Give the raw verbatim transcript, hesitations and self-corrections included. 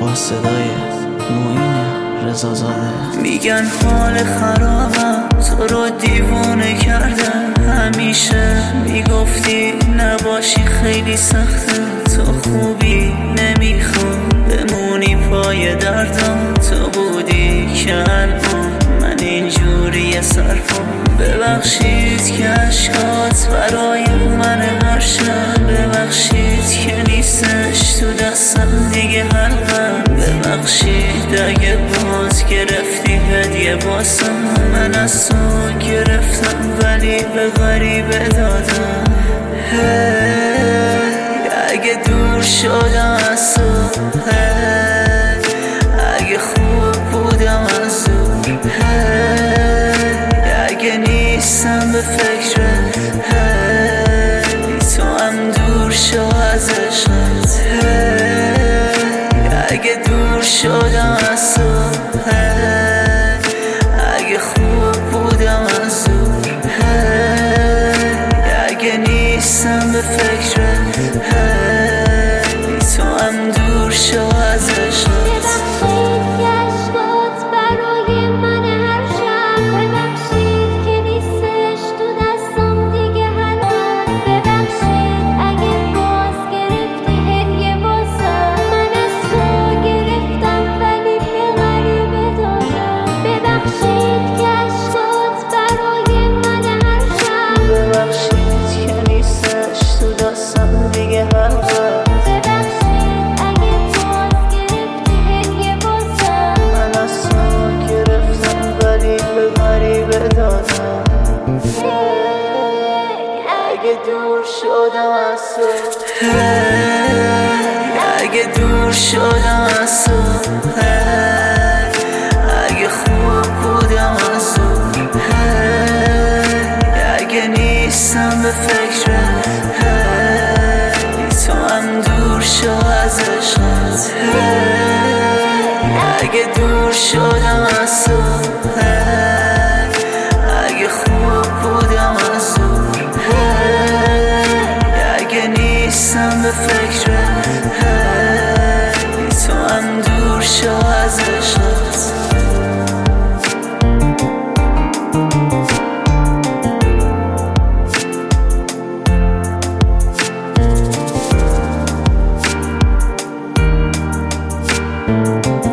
با صدای معین رضازاده. میگن حال خرابم تو رو دیوونه کردم، همیشه میگفتی نباشی خیلی سخته، تو خوبی نمیخوام بمونی پای دردم، تو بودی که الان من اینجوری صرفم. ببخشید که اشکات برای من هر شب، ببخشید که نیستش تو دستم دیگه حلقم، ببخشید اگه باز گرفتی هدیه واسم، من از تو گرفتم ولی به غریبه دادم. اگه دور شدم از تو، اگه خوب بودم از دور، اگه نیستم به فکرت، تو هم دور شو از عشقت. اگه دور شدم از تو، اگه خوب بودم از دور، اگه نیستم به فکرت، تو هم دور شو از عشقت. اگه دور شدم از تو، اگه دور شدم از تو، اگه خوب بودم از دور، اگه نیستم به فکرت، تو هم دور شو از عشقت. اگه دور شدم از تو، اگه خوب بودم از دور، اگه نیستم به فکرت، تو هم دور شو از عشقت. thank you